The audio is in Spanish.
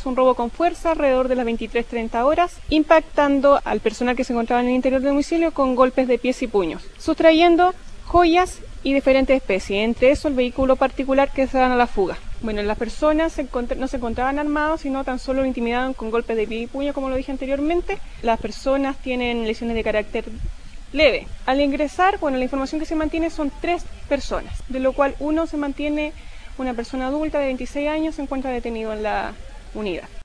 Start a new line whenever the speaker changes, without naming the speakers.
Un robo con fuerza alrededor de las 23:30 horas, impactando al personal que se encontraba en el interior del domicilio con golpes de pies y puños, sustrayendo joyas y diferentes especies, entre eso el vehículo particular que se dan a la fuga. Bueno, las personas no se encontraban armados, sino tan solo lo intimidaban con golpes de pie y puño, como lo dije anteriormente. Las personas tienen lesiones de carácter leve. Al ingresar, bueno, la información que se mantiene son 3 personas, de lo cual una persona adulta de 26 años se encuentra detenido en la unidad.